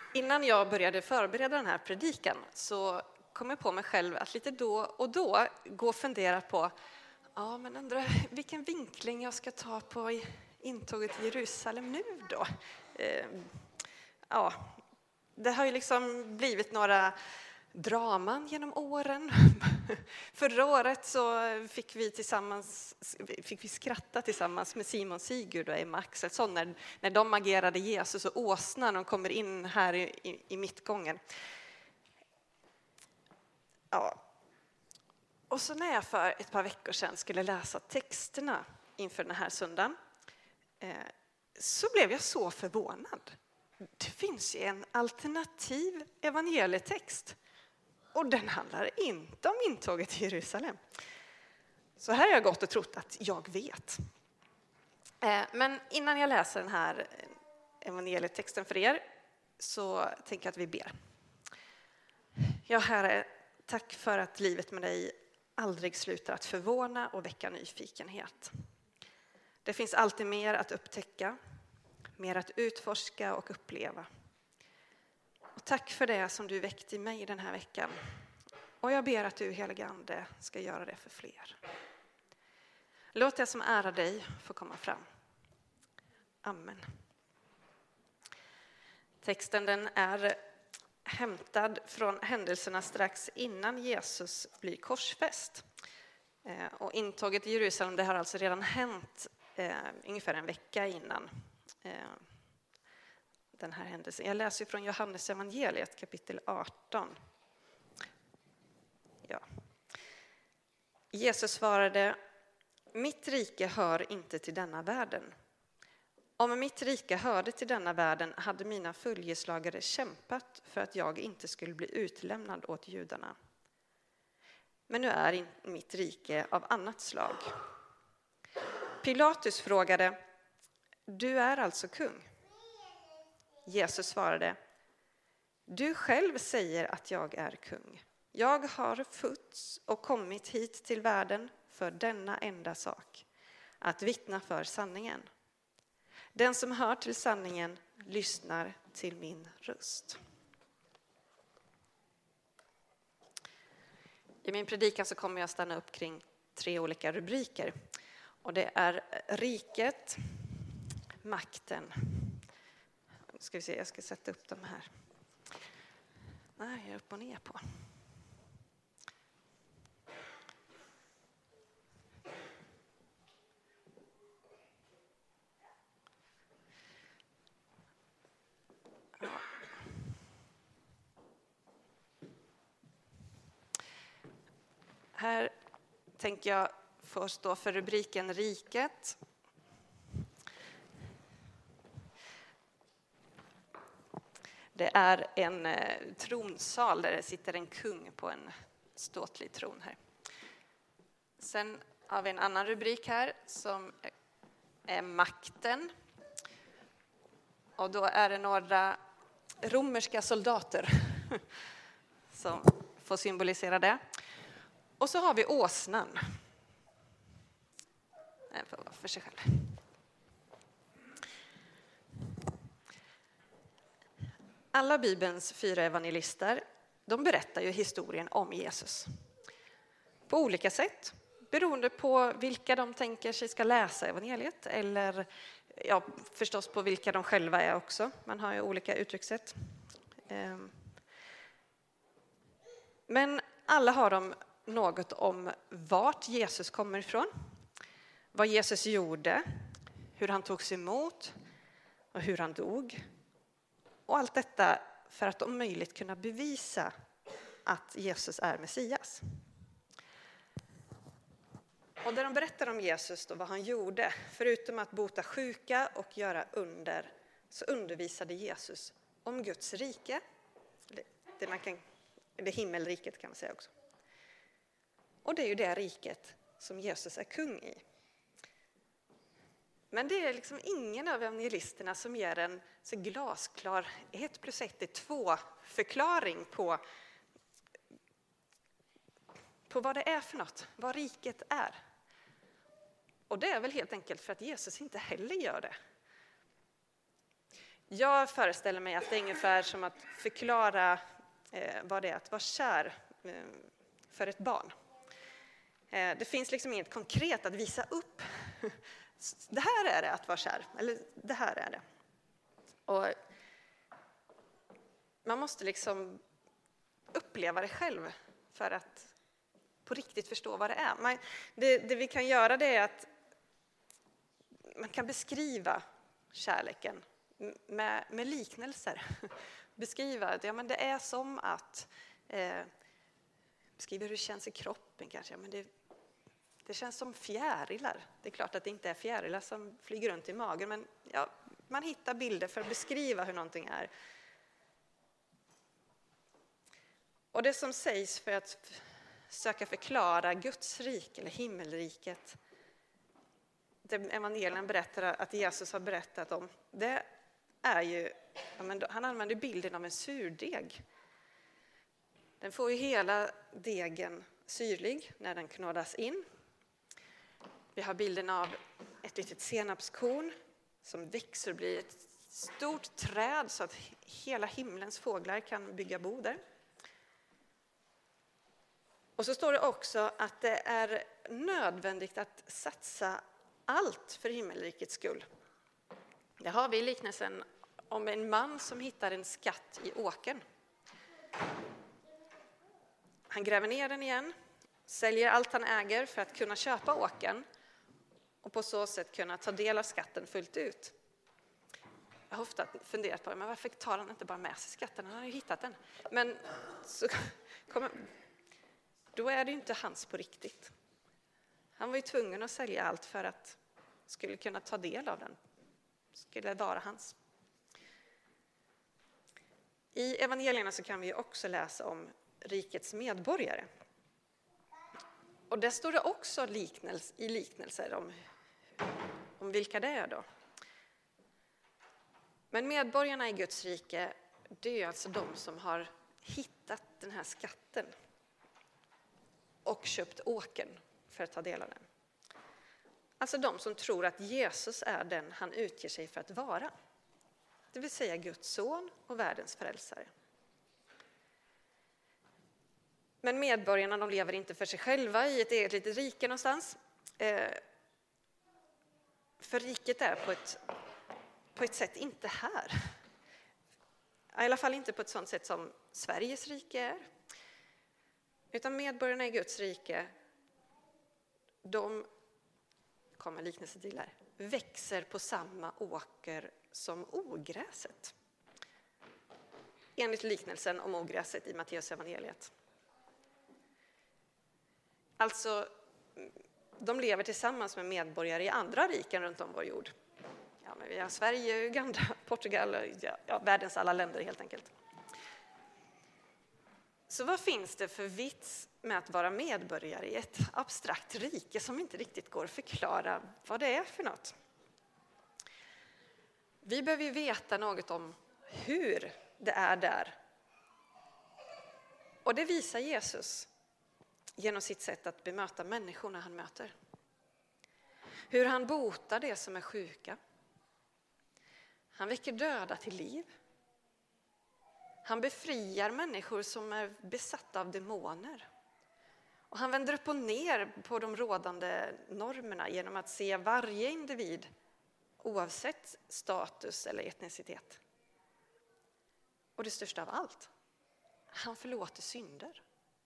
Innan jag började förbereda den här predikan så kom jag på mig själv att lite då och då gå och fundera på men undrar vilken vinkling jag ska ta på intåget till Jerusalem nu då. Det har ju liksom blivit några draman genom åren. Förra året så fick vi skratta tillsammans med Simon Sigurd och Emma Axelsson när de agerade Jesus och åsnan och kommer in här i mittgången. Ja. Och så när jag för ett par veckor sedan skulle läsa texterna inför den här söndagen så blev jag så förvånad. Det finns ju en alternativ evangelietext. Och den handlar inte om intåget till Jerusalem. Så här har jag gått och trott att jag vet. Men innan jag läser den här evangelietexten för er så tänker jag att vi ber. Ja, Herre, tack för att livet med dig aldrig slutar att förvåna och väcka nyfikenhet. Det finns alltid mer att upptäcka, mer att utforska och uppleva. Och tack för det som du väckte i mig den här veckan. Och jag ber att du, helige Ande, ska göra det för fler. Låt det som ärar dig få komma fram. Amen. Texten den är hämtad från händelserna strax innan Jesus blir korsfäst. Och intåget i Jerusalem det har alltså redan hänt ungefär en vecka innan den här händelsen. Jag läser från Johannes evangeliet kapitel 18. Ja. Jesus svarade: mitt rike hör inte till denna världen. Om mitt rike hörde till denna världen hade mina följeslagare kämpat för att jag inte skulle bli utlämnad åt judarna. Men nu är mitt rike av annat slag. Pilatus frågade: du är alltså kung? Jesus svarade: du själv säger att jag är kung. Jag har fötts och kommit hit till världen för denna enda sak, att vittna för sanningen. Den som hör till sanningen lyssnar till min röst. I min predikan så kommer jag stanna upp kring 3 olika rubriker. Och det är riket, makten. Ska vi se, jag ska sätta upp dem här. Nej, jag är upp och ner på. Ja. Här tänker jag först stå för rubriken riket. Det är en tronsal där det sitter en kung på en ståtlig tron här. Sen har vi en annan rubrik här som är makten. Och då är det några romerska soldater som får symbolisera det. Och så har vi åsnan. Den får vara för sig själv. Alla Bibelns 4 evangelister, de berättar ju historien om Jesus. På olika sätt, beroende på vilka de tänker sig ska läsa evangeliet. Eller förstås på vilka de själva är också. Man har ju olika uttryckssätt. Men alla har de något om vart Jesus kommer ifrån. Vad Jesus gjorde, hur han togs emot och hur han dog. Och allt detta för att om möjligt kunna bevisa att Jesus är Messias. Och när de berättar om Jesus då, vad han gjorde, förutom att bota sjuka och göra under, så undervisade Jesus om Guds rike. Det himmelriket kan man säga också. Och det är ju det riket som Jesus är kung i. Men det är liksom ingen av evangelisterna som ger en så glasklar 1 + 1 är 2 förklaring på vad det är för något, vad riket är. Och det är väl helt enkelt för att Jesus inte heller gör det. Jag föreställer mig att det är ungefär som att förklara vad det är att vara kär för ett barn. Det finns liksom inget konkret att visa upp. Det här är det att vara kär, eller det här är det. Och man måste liksom uppleva det själv för att på riktigt förstå vad det är. Det vi kan göra det är att man kan beskriva kärleken med liknelser. Beskriva att ja, men det är som att beskriva hur det känns i kroppen kanske. Ja, men det känns som fjärilar. Det är klart att det inte är fjärilar som flyger runt i magen, men ja, man hittar bilder för att beskriva hur någonting är. Och det som sägs för att söka förklara Guds rike eller himmelriket, det evangelien berättar att Jesus har berättat om, det är ju, han använder bilden av en surdeg. Den får ju hela degen syrlig när den knådas in. Vi har bilden av ett litet senapskorn som växer och blir ett stort träd så att hela himlens fåglar kan bygga bo där. Och så står det också att det är nödvändigt att satsa allt för himmelrikets skull. Det har vi i liknelsen om en man som hittar en skatt i åkern. Han gräver ner den igen, säljer allt han äger för att kunna köpa åkern och på så sätt kunna ta del av skatten fullt ut. Jag har ofta funderat på det, men varför tar han inte bara med sig skatten? Han har ju hittat den. Men då är det ju inte hans på riktigt. Han var ju tvungen att sälja allt för att skulle kunna ta del av den. Skulle vara hans. I evangelierna så kan vi också läsa om rikets medborgare. Och där står det också liknelser om vilka det är då. Men medborgarna i Guds rike, det är alltså de som har hittat den här skatten och köpt åkern för att ta del av den. Alltså de som tror att Jesus är den han utger sig för att vara. Det vill säga Guds son och världens frälsare. Men medborgarna, de lever inte för sig själva i ett eget litet rike någonstans. För riket är på ett sätt inte här. I alla fall inte på ett sådant sätt som Sveriges rike är. Utan medborgarna i Guds rike, de kommer liknelse till här, växer på samma åker som ogräset. Enligt liknelsen om ogräset i Matteus evangeliet. Alltså, de lever tillsammans med medborgare i andra riken runt om vår jord. Ja, men vi har Sverige, Uganda, Portugal, ja, världens alla länder helt enkelt. Så vad finns det för vits med att vara medborgare i ett abstrakt rike som inte riktigt går att förklara vad det är för något? Vi behöver ju veta något om hur det är där. Och det visar Jesus genom sitt sätt att bemöta människorna han möter. Hur han botar det som är sjuka. Han väcker döda till liv. Han befriar människor som är besatta av demoner. Och han vänder upp och ner på de rådande normerna genom att se varje individ oavsett status eller etnicitet. Och det största av allt, han förlåter synder.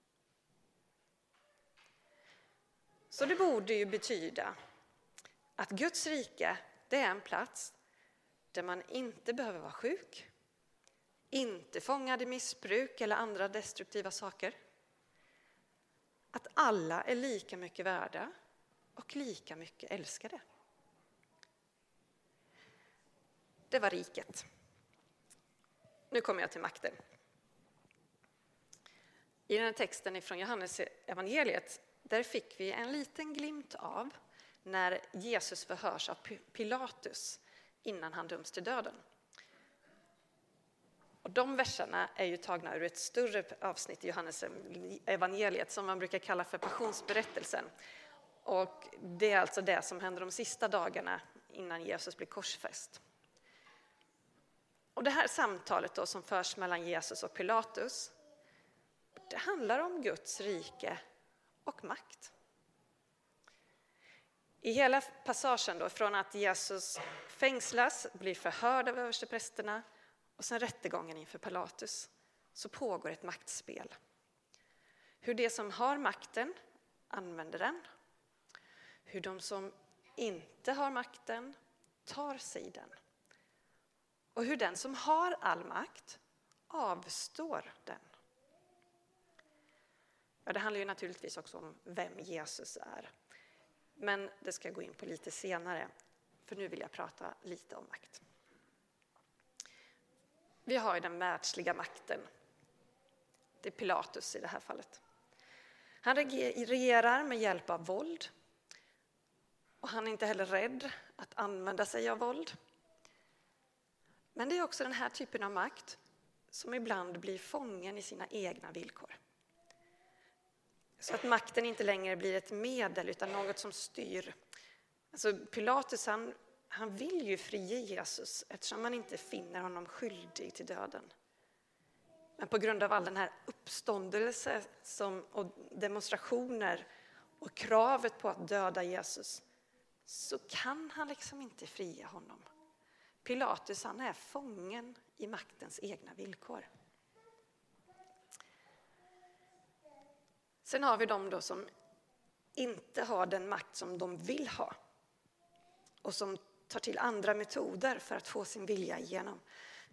Så det borde ju betyda att Guds rike, det är en plats där man inte behöver vara sjuk, inte fångad i missbruk eller andra destruktiva saker. Att alla är lika mycket värda och lika mycket älskade. Det var riket. Nu kommer jag till makten. I den här texten från Johannes evangeliet, där fick vi en liten glimt av när Jesus förhörs av Pilatus innan han döms till döden. Och de verserna är ju tagna ur ett större avsnitt i Johannes evangeliet som man brukar kalla för passionsberättelsen. Och det är alltså det som händer de sista dagarna innan Jesus blir korsfäst. Och det här samtalet då som förs mellan Jesus och Pilatus, det handlar om Guds rike och makt. I hela passagen då, från att Jesus fängslas, blir förhörd av översteprästerna och sen rättegången inför Pilatus, så pågår ett maktspel. Hur de som har makten använder den, hur de som inte har makten tar sig den. Och hur den som har all makt avstår den. Ja, det handlar ju naturligtvis också om vem Jesus är. Men det ska jag gå in på lite senare, för nu vill jag prata lite om makt. Vi har ju den världsliga makten. Det är Pilatus i det här fallet. Han regerar med hjälp av våld. Och han är inte heller rädd att använda sig av våld. Men det är också den här typen av makt som ibland blir fången i sina egna villkor. Så att makten inte längre blir ett medel utan något som styr. Alltså Pilatus han vill ju frige Jesus eftersom man inte finner honom skyldig till döden. Men på grund av all den här uppståndelse och demonstrationer och kravet på att döda Jesus, så kan han liksom inte fria honom. Pilatus, han är fången i maktens egna villkor. Sen har vi de då som inte har den makt som de vill ha och som tar till andra metoder för att få sin vilja igenom.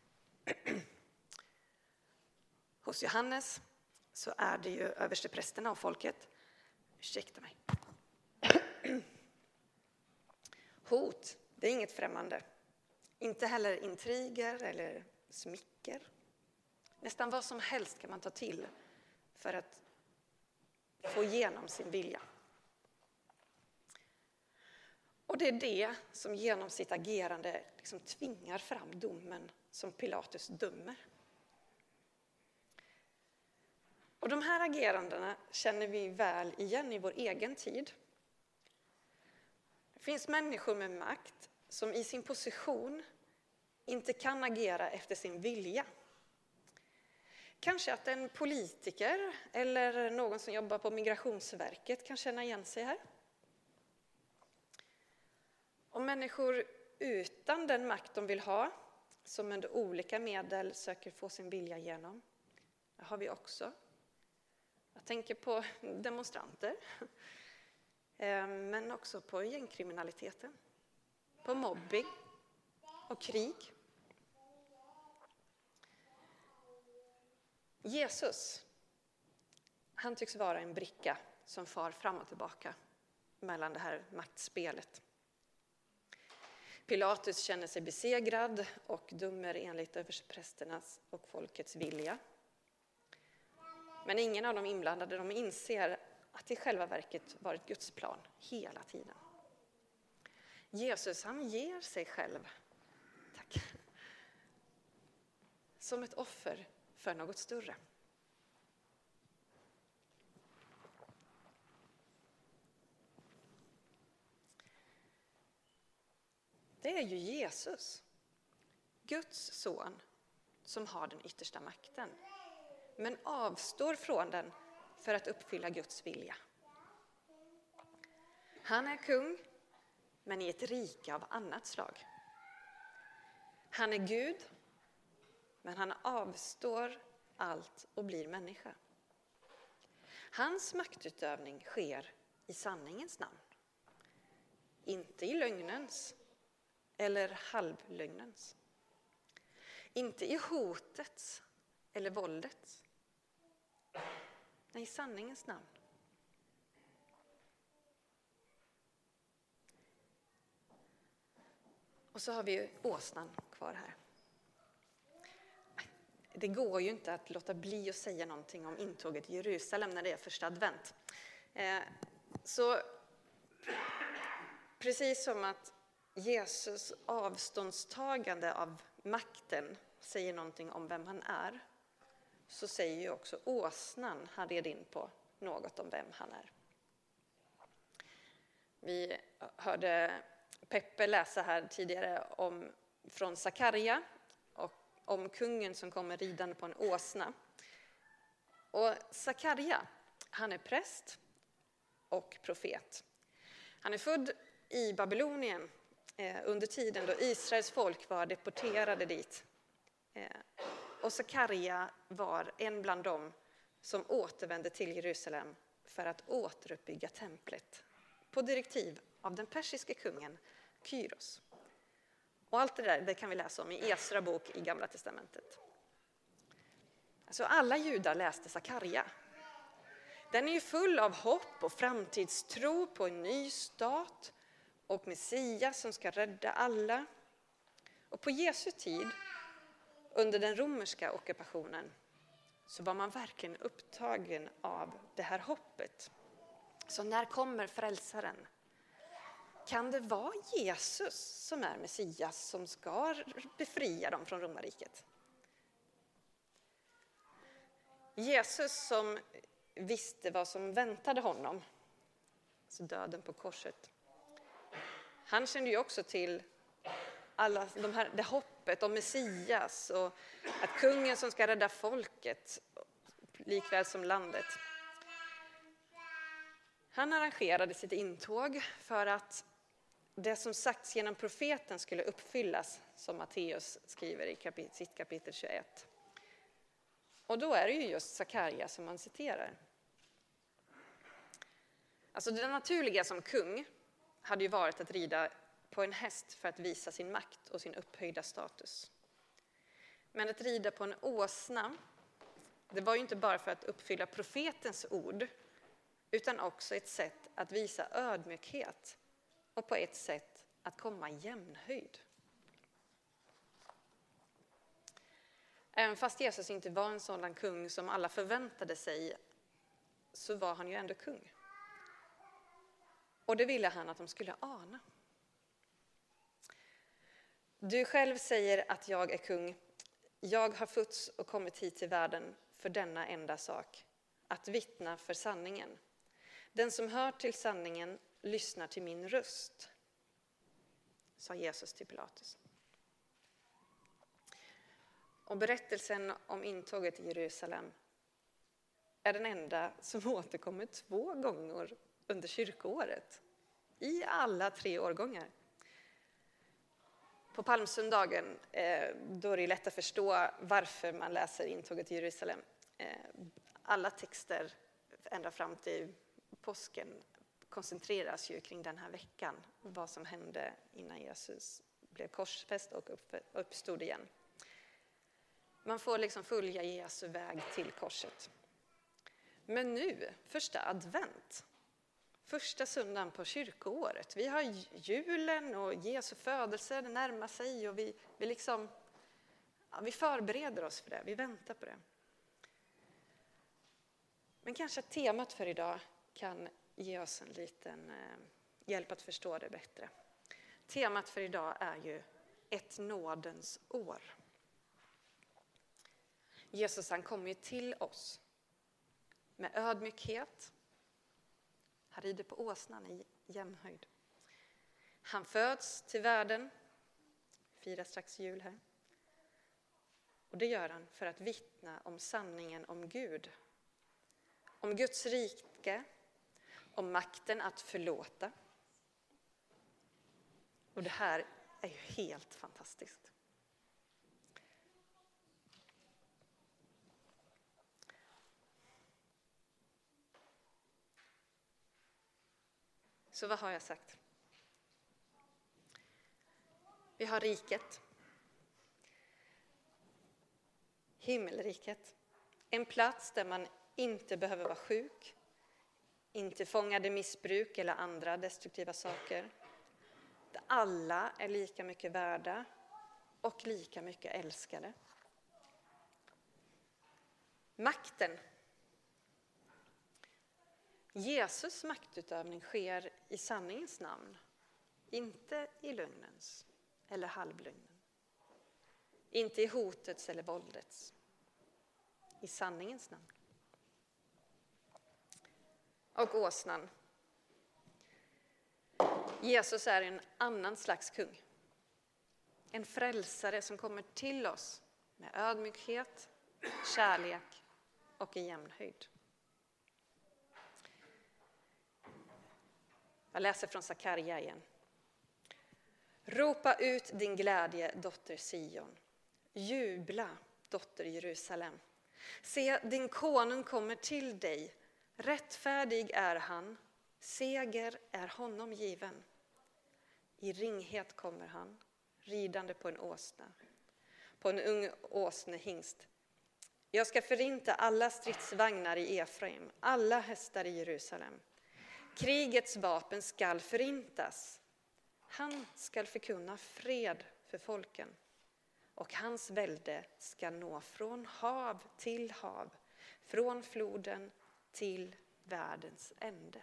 Hos Johannes så är det ju översteprästerna och folket. Ursäkta mig. Hot, det är inget främmande. Inte heller intriger eller smicker. Nästan vad som helst kan man ta till för att få igenom sin vilja. Och det är det som genom sitt agerande liksom tvingar fram domen som Pilatus dömer. Och de här agerandena känner vi väl igen i vår egen tid. Det finns människor med makt som i sin position inte kan agera efter sin vilja. Kanske att en politiker eller någon som jobbar på Migrationsverket kan känna igen sig här. Och människor utan den makt de vill ha, som med olika medel söker få sin vilja igenom, det har vi också. Jag tänker på demonstranter, men också på gängkriminaliteten, på mobbing och krig. Jesus, han tycks vara en bricka som far fram och tillbaka mellan det här maktspelet. Pilatus känner sig besegrad och dömer enligt översteprästernas och folkets vilja. Men ingen av de inblandade, de inser att det i själva verket varit Guds plan hela tiden. Jesus, han ger sig själv, tack, som ett offer för något större. Det är ju Jesus, Guds son, som har den yttersta makten, men avstår från den för att uppfylla Guds vilja. Han är kung, men i ett rike av annat slag. Han är Gud, men han avstår allt och blir människa. Hans maktutövning sker i sanningens namn, inte i lögnens eller halvlögnens. Inte i hotets eller våldets. Nej, i sanningens namn. Och så har vi åsnan kvar här. Det går ju inte att låta bli att säga någonting om intåget i Jerusalem när det är första advent. Så precis som att Jesus avståndstagande av makten säger någonting om vem han är, så säger ju också åsnan han red in på något om vem han är. Vi hörde Peppe läsa här tidigare från Sakarja och om kungen som kommer ridande på en åsna. Och Sakarja, han är präst och profet. Han är född i Babylonien under tiden då Israels folk var deporterade dit. Och Sakarja var en bland dem som återvände till Jerusalem för att återuppbygga templet på direktiv av den persiska kungen Kyros. Och allt det där det kan vi läsa om i Esra bok i Gamla testamentet. Alltså alla judar läste Sakarja. Den är ju full av hopp och framtidstro på en ny stat och Messias som ska rädda alla. Och på Jesu tid, under den romerska ockupationen, så var man verkligen upptagen av det här hoppet. Så när kommer frälsaren? Kan det vara Jesus som är Messias som ska befria dem från romarriket? Jesus som visste vad som väntade honom, alltså döden på korset. Han kände ju också till alla det hoppet om Messias och att kungen som ska rädda folket likväl som landet. Han arrangerade sitt intåg för att det som sagts genom profeten skulle uppfyllas, som Matteus skriver i sitt kapitel 21. Och då är det ju just Sakarja som man citerar. Alltså det naturliga som kung hade ju varit att rida på en häst för att visa sin makt och sin upphöjda status. Men att rida på en åsna, det var ju inte bara för att uppfylla profetens ord, utan också ett sätt att visa ödmjukhet och på ett sätt att komma jämnhöjd. Även fast Jesus inte var en sådan kung som alla förväntade sig, så var han ju ändå kung. Och det ville han att de skulle ana. Du själv säger att jag är kung. Jag har fötts och kommit hit till världen för denna enda sak, att vittna för sanningen. Den som hör till sanningen lyssnar till min röst, sa Jesus till Pilatus. Och berättelsen om intåget i Jerusalem är den enda som återkommer 2 gånger under kyrkoåret, i alla 3 årgångar. På palmsöndagen, då är det lätt att förstå varför man läser intåget i Jerusalem. Alla texter ända fram till påsken koncentreras ju kring den här veckan, vad som hände innan Jesus blev korsfäst och uppstod igen. Man får liksom följa Jesu väg till korset. Men nu, första advent, första söndagen på kyrkoåret. Vi har julen och Jesu födelse, det närmar sig och vi förbereder oss för det, vi väntar på det. Men kanske temat för idag kan ge oss en liten hjälp att förstå det bättre. Temat för idag är ju ett nådens år. Jesus han kommer ju till oss med ödmjukhet. Han rider på åsnan i jämnhöjd. Han föds till världen. Firar strax jul här. Och det gör han för att vittna om sanningen om Gud. Om Guds rike. Om makten att förlåta. Och det här är ju helt fantastiskt. Så vad har jag sagt? Vi har riket. Himmelriket. En plats där man inte behöver vara sjuk. Inte fångad i missbruk eller andra destruktiva saker. Där alla är lika mycket värda och lika mycket älskade. Makten. Jesus maktutövning sker i sanningens namn, inte i lögnens eller halvlögnen. Inte i hotets eller våldets, i sanningens namn. Och åsnan. Jesus är en annan slags kung. En frälsare som kommer till oss med ödmjukhet, kärlek och i jämnhöjd. Jag läser från Sakarja igen. Ropa ut din glädje, dotter Sion. Jubla, dotter Jerusalem. Se, din konung kommer till dig. Rättfärdig är han. Seger är honom given. I ringhet kommer han, ridande på en åsna. På en ung åsnehingst. Jag ska förinta alla stridsvagnar i Efraim, alla hästar i Jerusalem. Krigets vapen skall förintas. Han skall förkunna fred för folken. Och hans välde ska nå från hav till hav, från floden till världens ände.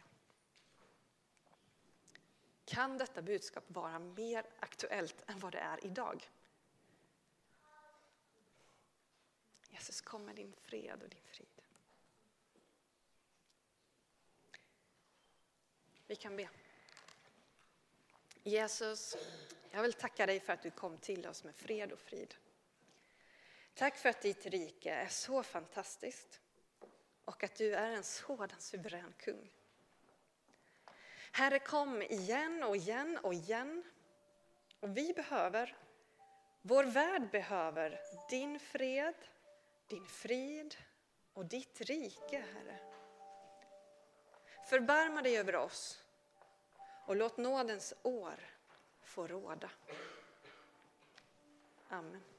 Kan detta budskap vara mer aktuellt än vad det är idag? Jesus, kom med din fred och din frid. Vi kan be. Jesus, jag vill tacka dig för att du kom till oss med fred och frid. Tack för att ditt rike är så fantastiskt och att du är en sådan suverän kung. Herre, kom igen och igen och igen. Och vår värld behöver din fred, din frid och ditt rike, Herre. Förbarma dig över oss och låt nådens år få råda. Amen.